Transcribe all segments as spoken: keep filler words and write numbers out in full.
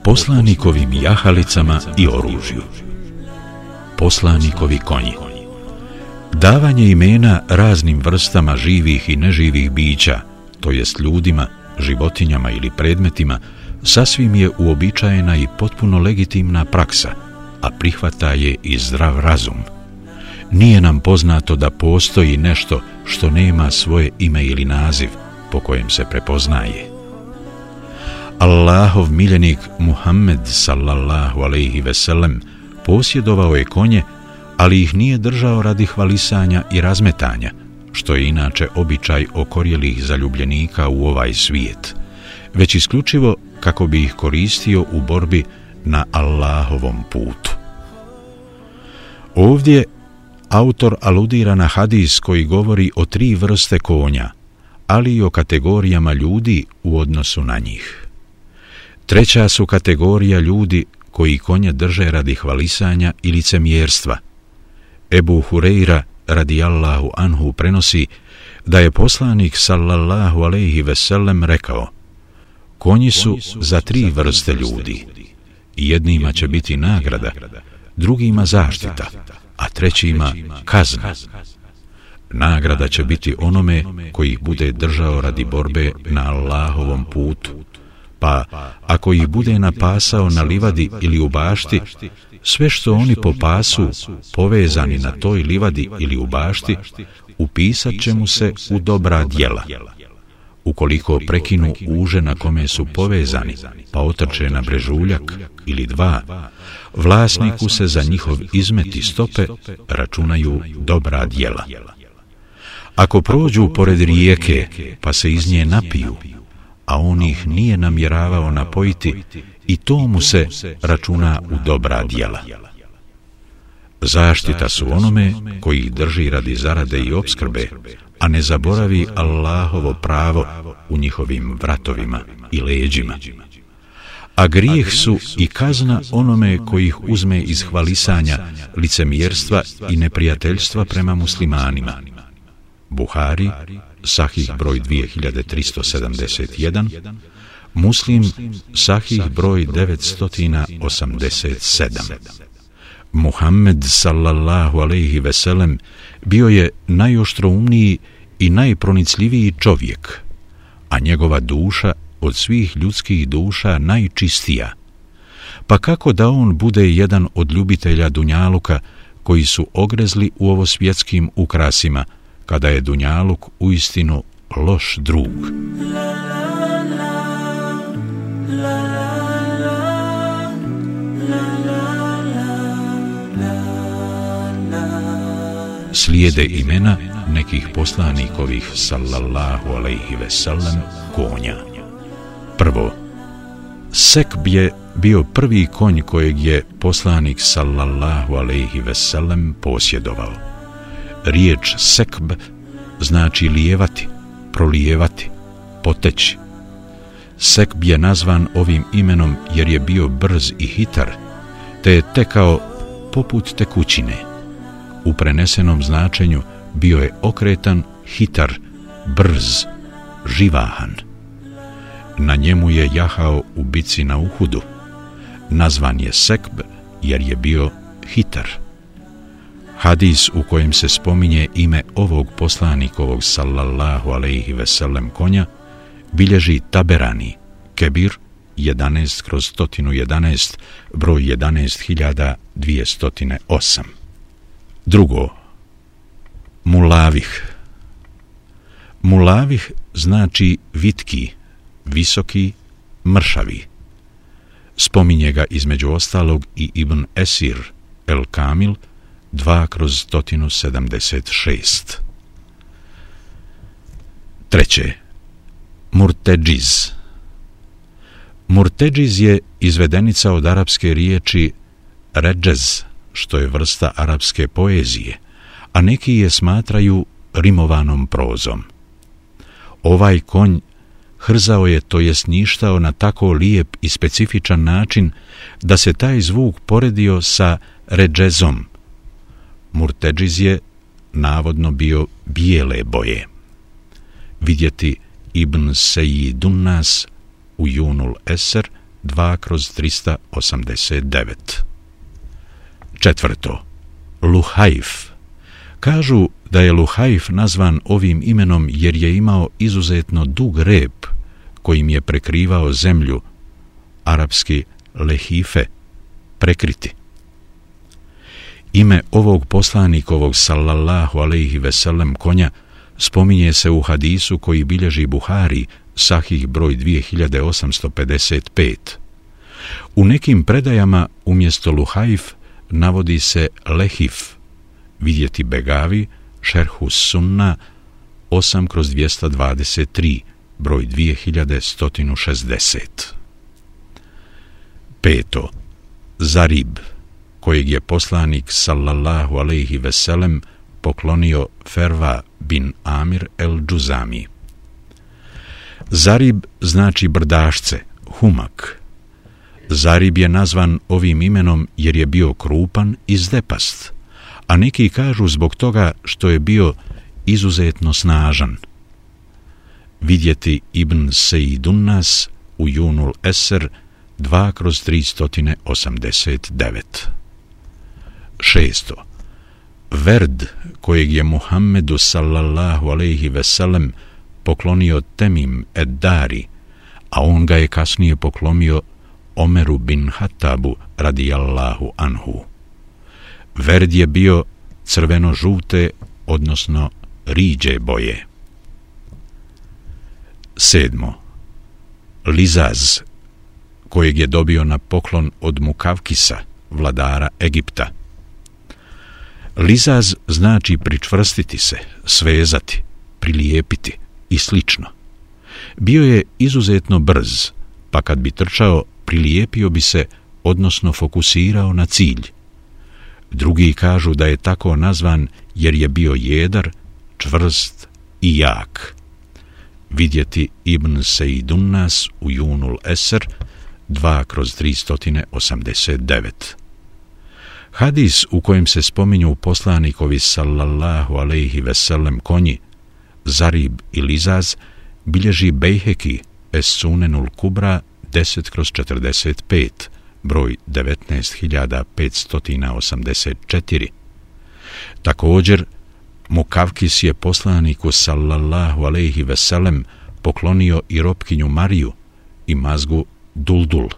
poslanikovim jahalicama i oružju. Poslanikovi konji. Davanje imena raznim vrstama živih i neživih bića, to jest ljudima, životinjama ili predmetima, sasvim je uobičajena i potpuno legitimna praksa, a prihvata je i zdrav razum. Nije nam poznato da postoji nešto što nema svoje ime ili naziv po kojem se prepoznaje. Allahov miljenik Muhammed sallallahu alejhi ve sellem posjedovao je konje, ali ih nije držao radi hvalisanja i razmetanja, što je inače običaj okorjelih zaljubljenika u ovaj svijet, već isključivo kako bi ih koristio u borbi na Allahovom putu. Ovdje autor aludira na hadis koji govori o tri vrste konja, ali i o kategorijama ljudi u odnosu na njih. Treća su kategorija ljudi koji konje drže radi hvalisanja i licemjerstva. Ebu Hurejra radijallahu anhu prenosi da je poslanik sallallahu alejhi ve sellem rekao: konji su za tri vrste ljudi. Jednima će biti nagrada, drugima zaštita, a trećima kazna. Nagrada će biti onome koji ih bude držao radi borbe na Allahovom putu, pa ako ih bude napasao na livadi ili u bašti, sve što oni po pasu povezani na toj livadi ili u bašti, upisat će mu se u dobra djela. Ukoliko prekinu uže na kome su povezani, pa otrče na brežuljak ili dva, vlasniku se za njihov izmet i stope računaju dobra djela. Ako prođu pored rijeke, pa se iz nje napiju, a on ih nije namjeravao napojiti, i to mu se računa u dobra djela. Zaštita su onome koji ih drži radi zarade i opskrbe, a ne zaboravi Allahovo pravo u njihovim vratovima i leđima. A grijeh su i kazna onome koji ih uzme iz hvalisanja, licemjerstva i neprijateljstva prema muslimanima. Buhari, Sahih broj dvije hiljade tristo sedamdeset jedan, Muslim, Sahih broj devetsto osamdeset sedam. Muhammed sallallahu alejhi ve sellem bio je najoštroumniji i najpronicljiviji čovjek, a njegova duša od svih ljudskih duša najčistija. Pa kako da on bude jedan od ljubitelja dunjaluka koji su ogrezli u ovosvjetskim ukrasima, kada je dunjaluk uistinu loš drug. Slijede imena nekih poslanikovih sallallahu alejhi ve sellem konja. Prvo, Sekb je bio prvi konj kojeg je poslanik sallallahu alejhi ve sellem posjedovao. Riječ sekb znači lijevati, prolijevati, poteći. Sekb je nazvan ovim imenom jer je bio brz i hitar, te je tekao poput tekućine. U prenesenom značenju bio je okretan, hitar, brz, živahan. Na njemu je jahao u bici na Uhudu. Nazvan je Sekb jer je bio hitar. Hadis u kojem se spominje ime ovog poslanikovog sallallahu alejhi ve sellem konja bilježi Taberani, Kebir jedanaest kroz sto jedanaest, broj jedanaest hiljada dvjesto osam. Drugo, Mulavih. Mulavih znači vitki, visoki, mršavi. Spominje ga između ostalog i Ibn Esir El Kamil dva kroz sto sedamdeset šest. Treće, Murteđiz. Murteđiz je izvedenica od arapske riječi ređez, što je vrsta arapske poezije, a neki je smatraju rimovanom prozom. Ovaj konj hrzao je, to jest njištao na tako lijep i specifičan način da se taj zvuk poredio sa ređezom. Murteđiz je navodno bio bijele boje. Vidjeti Ibn Sejidun Nas u Junul Eser, dva kroz trista osamdeset devet. Četvrto. Luhajf. Kažu da je Luhajf nazvan ovim imenom jer je imao izuzetno dug rep kojim je prekrivao zemlju, arapski lehife, prekriti. Ime ovog poslanikovog sallallahu alejhi ve sellem konja spominje se u hadisu koji bilježi Buhari, sahih broj dvije hiljade osamsto pedeset pet. U nekim predajama umjesto Luhajf navodi se Lehif, vidjeti Begavi, Šerhu Sunna, osam kroz dvjesto dvadeset tri, broj dvije hiljade sto šezdeset. Peto. Zarib, kojeg je poslanik sallallahu alejhi ve sellem poklonio Ferva bin Amir el-Džuzami. Zarib znači brdašce, humak. Zarib je nazvan ovim imenom jer je bio krupan i zdepast, a neki kažu zbog toga što je bio izuzetno snažan. Vidjeti Ibn Sejidunnas u Junul Eser dva kroz tristo osamdeset devet. Šesto. Verd, kojeg je Muhammedu sallallahu alejhi ve sellem poklonio Temim ed-Dari, a on ga je kasnije poklonio Omeru bin Hatabu radijallahu anhu. Verd je bio crveno-žute, odnosno riđe boje. Sedmo. Lizaz, kojeg je dobio na poklon od Mukavkisa, vladara Egipta. Lizaz znači pričvrstiti se, svezati, prilijepiti i slično. Bio je izuzetno brz, pa kad bi trčao, prilijepio bi se, odnosno fokusirao na cilj. Drugi kažu da je tako nazvan jer je bio jedar, čvrst i jak. Vidjeti Ibn Sejidunnas u Junul Eser dva kroz tristo osamdeset devet. Hadis u kojem se spominju poslanikovi sallallahu alejhi ve sellem konji, Zarib i Lizaz, bilježi Bejheki es Sunenul Kubra deset kroz četrdeset pet, broj devetnaest hiljada petsto osamdeset četiri. Također, Mukavkis je poslaniku sallallahu alejhi ve sellem poklonio i robkinju Mariju i mazgu Duldul.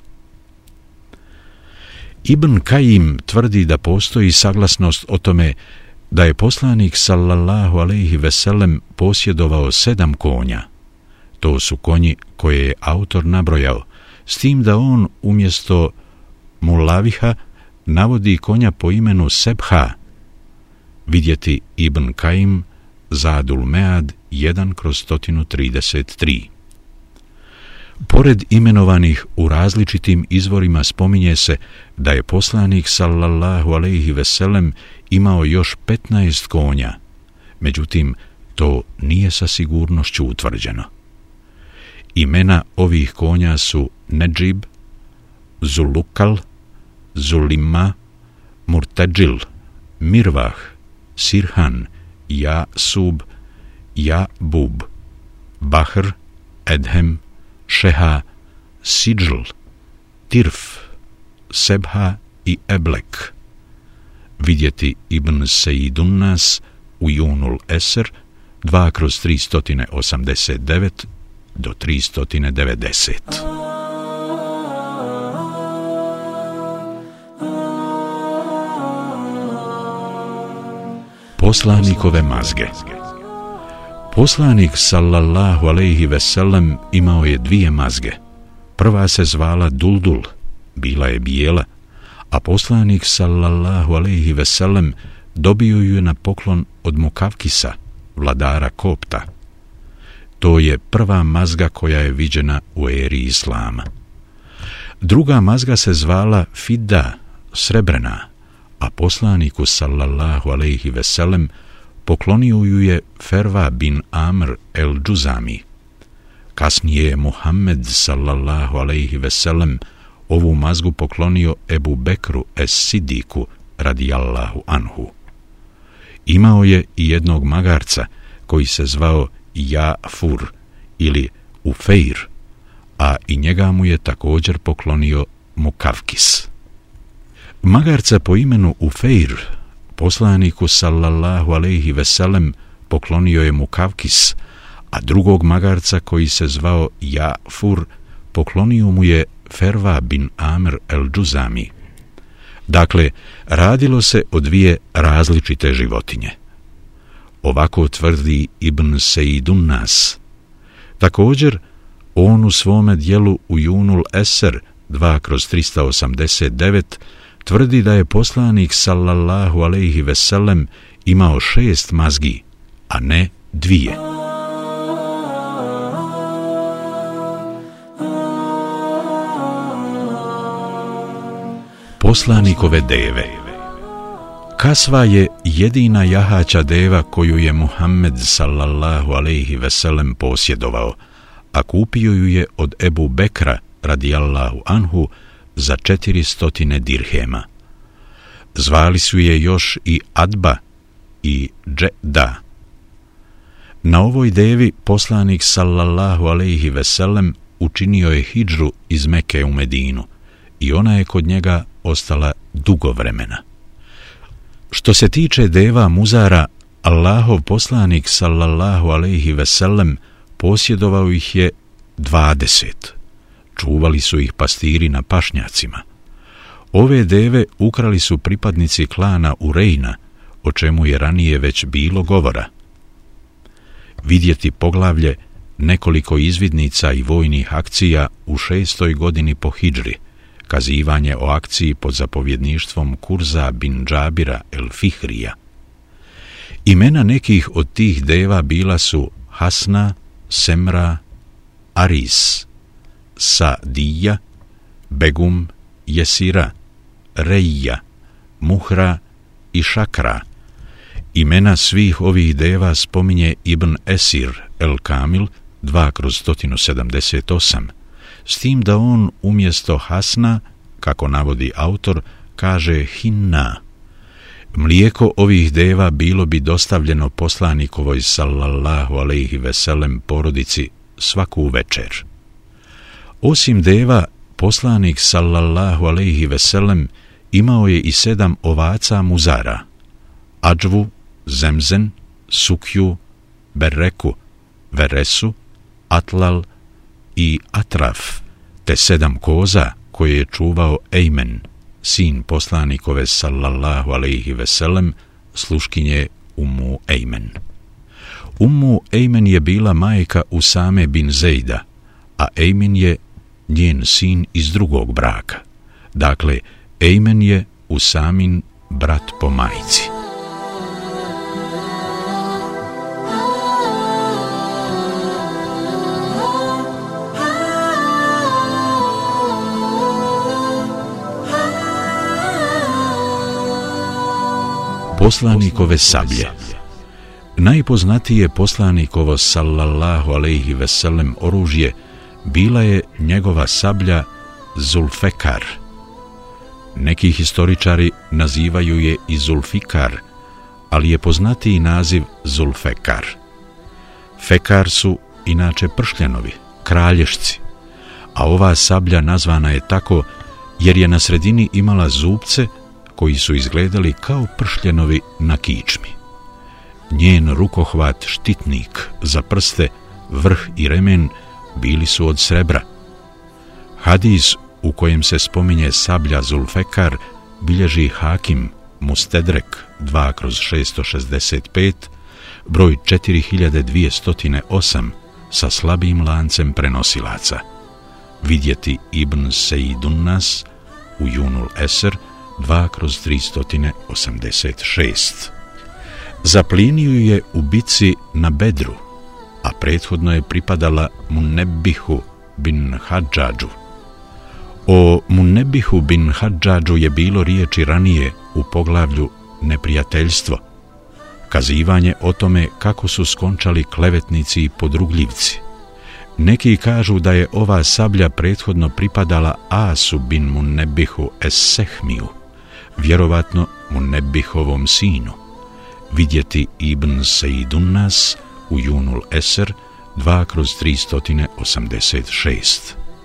Ibn Kajim tvrdi da postoji saglasnost o tome da je poslanik sallallahu alejhi ve sellem posjedovao sedam konja. To su konji koje je autor nabrojao, s tim da on umjesto Mulaviha navodi konja po imenu Sebha. Vidjeti Ibn Kajim, Zadul Mead jedan kroz sto trideset tri. Pored imenovanih u različitim izvorima spominje se da je poslanik sallallahu alejhi ve sellem imao još petnaest konja, međutim to nije sa sigurnošću utvrđeno. Imena ovih konja su Nedžib, Zulukal, Zulima, Murteđil, Mirvah, Sirhan, Ja-Sub, Ja-Bub, Bahr, Edhem, Šeha, Sidžl, Tirf, Sebha i Eblek. Vidjeti Ibn Sejidunnas u Junul Eser dva kroz tristo osamdeset devet do tristo devedeset. Poslanikove mazge. Poslanik sallallahu alejhi ve sellem imao je dvije mazge. Prva se zvala Duldul, bila je bijela, a poslanik sallallahu alejhi ve sellem dobio ju na poklon od Mukavkisa, vladara Kopta. To je prva mazga koja je viđena u eri Islama. Druga mazga se zvala Fidda, srebrena, a poslaniku sallallahu alejhi ve sellem poklonio ju je Ferva bin Amr el-Džuzami. Kasnije je Muhammed sallallahu alejhi ve sellem ovu mazgu poklonio Ebu Bekru es-Sidiku radijallahu anhu. Imao je i jednog magarca koji se zvao Jafur ili Ufeir, a i njega mu je također poklonio Mukavkis. Magarca po imenu Ufeir, poslaniku sallallahu alejhi ve sellem, poklonio je Mukavkis, a drugog magarca koji se zvao Jafur poklonio mu je Ferva bin Amr el-Džuzami. Dakle, radilo se o dvije različite životinje. Ovako tvrdi Ibn Seidunnas. Također, on u svome dijelu Ujunul Eser dva kroz trista osamdeset devet tvrdi da je poslanik sallallahu alejhi ve sellem imao šest mazgi, a ne dvije. Poslanikove deve. Kasva je jedina jahaća deva koju je Muhammed sallallahu alejhi ve sellem posjedovao, a kupio ju je od Ebu Bekra radijallahu anhu za četiristotine dirhema. Zvali su je još i Adba i Džeda. Na ovoj devi poslanik sallallahu alejhi ve sellem učinio je hidžru iz Meke u Medinu i ona je kod njega ostala dugo vremena. Što se tiče deva muzara, Allahov poslanik sallallahu alejhi ve sellem posjedovao ih je dvadeset. Čuvali su ih pastiri na pašnjacima. Ove deve ukrali su pripadnici klana Urejna, o čemu je ranije već bilo govora. Vidjeti poglavlje nekoliko izvidnica i vojnih akcija u šestoj godini po hidžri, kazivanje o akciji pod zapovjedništvom Kurza bin Džabira el-Fihrija. Imena nekih od tih deva bila su Hasna, Semra, Aris, Sadija, Begum, Jesira, Reija, Muhra i Šakra. Imena svih ovih deva spominje Ibn Esir el-Kamil dva kroz sto sedamdeset osam, s tim da on umjesto Hasna, kako navodi autor, kaže Hinna. Mlijeko ovih deva bilo bi dostavljeno poslanikovoj sallallahu alejhi ve sellem porodici svaku večer. Osim deva, poslanik sallallahu alejhi ve sellem imao je i sedam ovaca muzara: Adžvu, Zemzen, Sukju, Berreku, Veresu, Atlal i Atraf, te sedam koza koje je čuvao Ejmen, sin poslanikove sallallahu alejhi ve sellem, sluškinje Ummu Ejmen. Ummu Ejmen je bila majka Usame bin Zejda, a Ejmen je njen sin iz drugog braka. Dakle, Ejmen je Usamin brat po majci. Poslanikove sablje. Najpoznatije poslanikovo sallallahu alejhi ve sellem oružje bila je njegova sablja Zulfekar. Neki historičari nazivaju je i Zulfikar, ali je poznatiji naziv Zulfekar. Fekar su inače pršljanovi, kralješci, a ova sablja nazvana je tako jer je na sredini imala zupce koji su izgledali kao pršljenovi na kičmi. Njen rukohvat, štitnik za prste, vrh i remen bili su od srebra. Hadis u kojem se spominje sablja Zulfekar bilježi Hakim Mustedrek dva kroz šesto šezdeset pet, broj četiri hiljade dvjesto osam, sa slabim lancem prenosilaca. Vidjeti Ibn Seidunnas u Junul Eser dva kroz tristo osamdeset šest. Zaplinio je u bici na Bedru, a prethodno je pripadala Munebbihu bin Hadžadžu. O Munebbihu bin Hadžadžu je bilo riječi ranije u poglavlju Neprijateljstvo, kazivanje o tome kako su skončali klevetnici i podrugljivci. Neki kažu da je ova sablja prethodno pripadala Asu bin Munebbihu es-Sehmiju, vjerovatno Munebbihovom sinu. Vidjeti Ibn Seidunnas u Junul Eser dva kroz tristo osamdeset šest.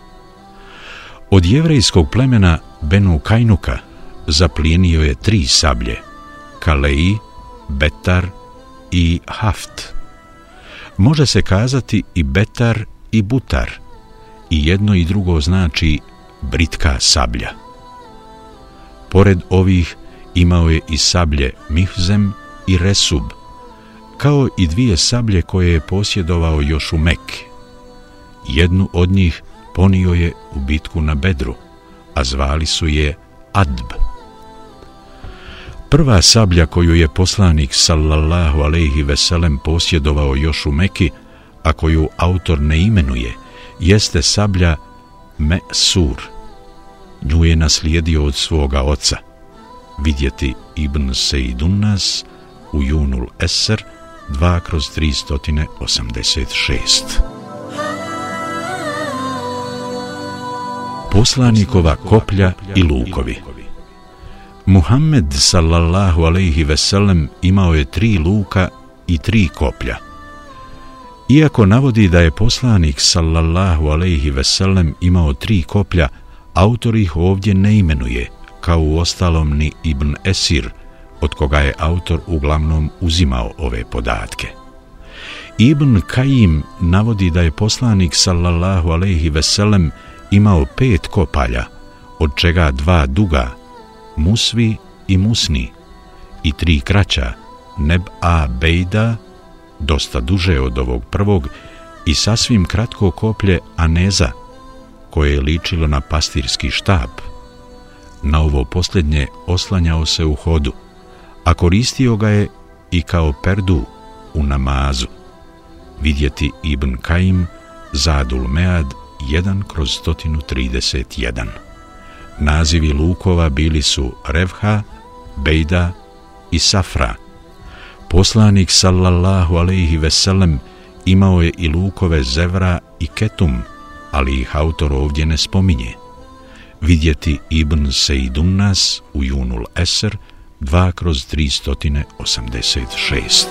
Od jevrejskog plemena Benu Kajnuka zaplijenio je tri sablje, Kaleji, Betar i Haft. Može se kazati i Betar i Butar, i jedno i drugo znači britka sablja. Pored ovih imao je i sablje Mihzem i Resub, kao i dvije sablje koje je posjedovao još u Mekki. Jednu od njih ponio je u bitku na Bedru, a zvali su je Adb. Prva sablja koju je poslanik sallallahu alejhi ve sellem posjedovao još u Mekki, a koju autor ne imenuje, jeste sablja Me'sur. Nju je naslijedio od svoga oca. Vidjeti Ibn Sejdunnas u Junul Eser dva kroz tristo osamdeset šest. Poslanikova koplja i lukovi. Muhammed sallallahu alejhi ve sellem imao je tri luka i tri koplja. Iako navodi da je poslanik sallallahu alejhi ve sellem imao tri koplja, autor ih ovdje ne imenuje, kao u ostalom ni Ibn Esir, od koga je autor uglavnom uzimao ove podatke. Ibn Kajim navodi da je poslanik sallallahu alejhi ve sellem imao pet kopalja, od čega dva duga, Musvi i Musni, i tri kraća, Neb-a Bejda, dosta duže od ovog prvog, i sasvim kratko koplje Aneza, koje je ličilo na pastirski štab. Na ovo posljednje oslanjao se u hodu, a koristio ga je i kao perdu u namazu. Vidjeti Ibn Kajim, Zadul Mead jedan kroz sto trideset jedan. Nazivi lukova bili su Revha, Bejda i Safra. Poslanik sallallahu alejhi ve sellem imao je i lukove Zevra i Ketum, ali ih autor ovdje ne spominje. Vidjeti Ibn Sejdunnas u Junul Eser dva kroz tristo osamdeset šest.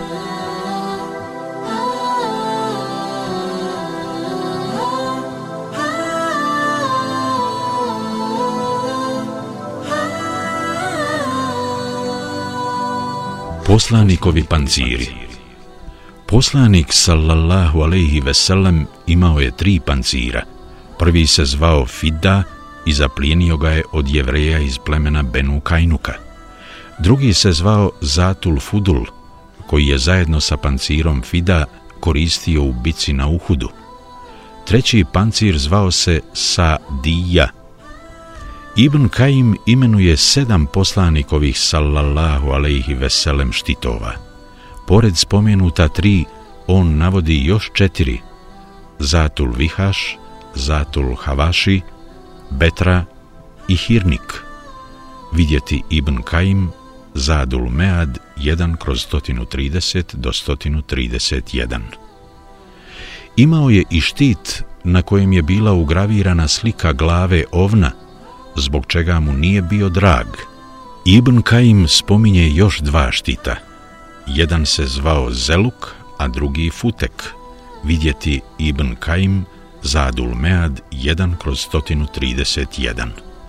Poslanikovi panciri. Poslanik sallallahu alejhi ve sellem imao je tri pancira. Prvi se zvao Fida i zaplijenio ga je od Jevreja iz plemena Benu Kajnuka. Drugi se zvao Zatul Fudul, koji je zajedno sa pancirom Fida koristio u bici na Uhudu. Treći pancir zvao se Sadija. Ibn Kajim imenuje sedam poslanikovih sallallahu alejhi ve sellem štitova. Pored spomenuta tri, on navodi još četiri: Zatul Vihaš, Zatul Havaši, Betra i Hirnik. Vidjeti Ibn Kajim, Zadul Mead jedan kroz sto trideset do sto trideset jedan. Imao je i štit na kojem je bila ugravirana slika glave ovna, zbog čega mu nije bio drag. Ibn Kajim spominje još dva štita. Jedan se zvao Zeluk, a drugi Futek. Vidjeti Ibn Kajim, Zadul Mead jedan kroz sto trideset jedan.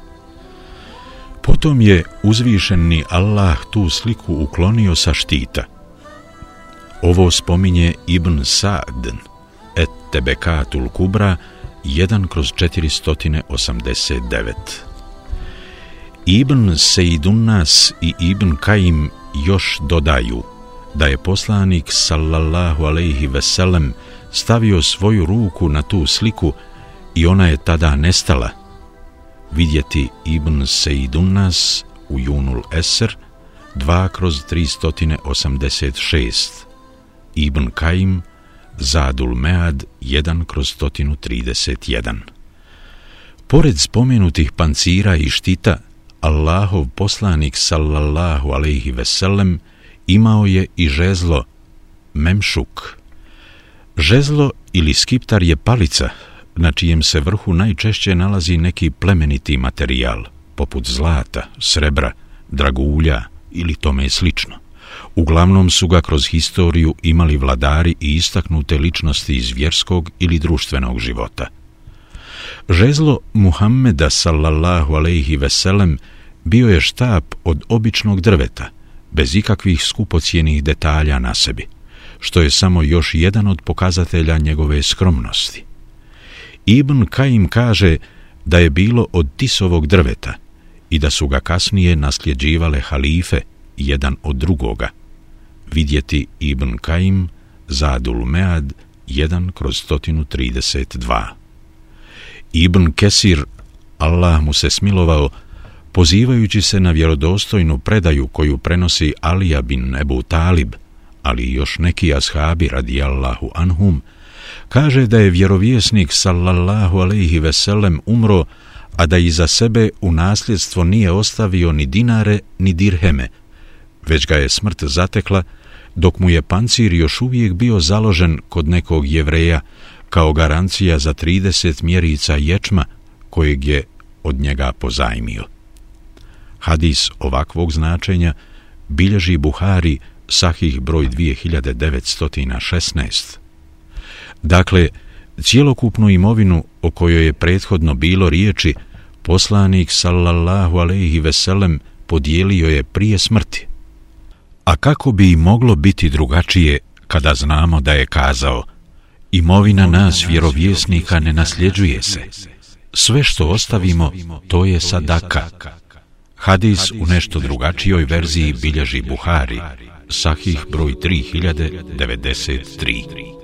Potom je uzvišeni Allah tu sliku uklonio sa štita. Ovo spominje Ibn Sa'd, Et Tebekatul Kubra jedan kroz četiristo osamdeset devet. Ibn Sejdunnas i Ibn Kajim još dodaju da je poslanik sallallahu alejhi ve sellem stavio svoju ruku na tu sliku i ona je tada nestala. Vidjeti Ibn Sejdunnas u Junul Eser dva kroz tristo osamdeset šest. Ibn Kajim, Zadul Mead jedan kroz sto trideset jedan. Pored spomenutih pancira i štita, Allahov poslanik sallallahu alejhi ve sellem imao je i žezlo Memšuk. Žezlo ili skiptar je palica na čijem se vrhu najčešće nalazi neki plemeniti materijal, poput zlata, srebra, dragulja ili tome slično. Uglavnom su ga kroz historiju imali vladari i istaknute ličnosti iz vjerskog ili društvenog života. Žezlo Muhammeda sallallahu alejhi ve sellem bio je štap od običnog drveta, bez ikakvih skupocjenih detalja na sebi, što je samo još jedan od pokazatelja njegove skromnosti. Ibn Kajim kaže da je bilo od tisovog drveta i da su ga kasnije nasljeđivale halife jedan od drugoga. Vidjeti Ibn Kajim, Zadul Mead, jedan kroz sto trideset dva. Ibn Kesir, Allah mu se smilovao, pozivajući se na vjerodostojnu predaju koju prenosi Alija bin Ebu Talib, ali i još neki ashabi radijallahu anhum, kaže da je vjerovjesnik sallallahu alejhi ve sellem umro, a da iza sebe u nasljedstvo nije ostavio ni dinare ni dirheme, već ga je smrt zatekla dok mu je pancir još uvijek bio založen kod nekog Jevreja kao garancija za trideset mjerica ječma kojeg je od njega pozajmio. Hadis ovakvog značenja bilježi Buhari, Sahih broj dvije hiljade devetsto šesnaest. Dakle, cjelokupnu imovinu o kojoj je prethodno bilo riječi, poslanik sallallahu alejhi ve sellem podijelio je prije smrti. A kako bi i moglo biti drugačije kada znamo da je kazao: imovina nas vjerovjesnika ne nasljeđuje se. Sve što ostavimo, to je sadaka. Hadis u nešto drugačijoj verziji bilježi Buhari, Sahih broj tri hiljade devedeset tri.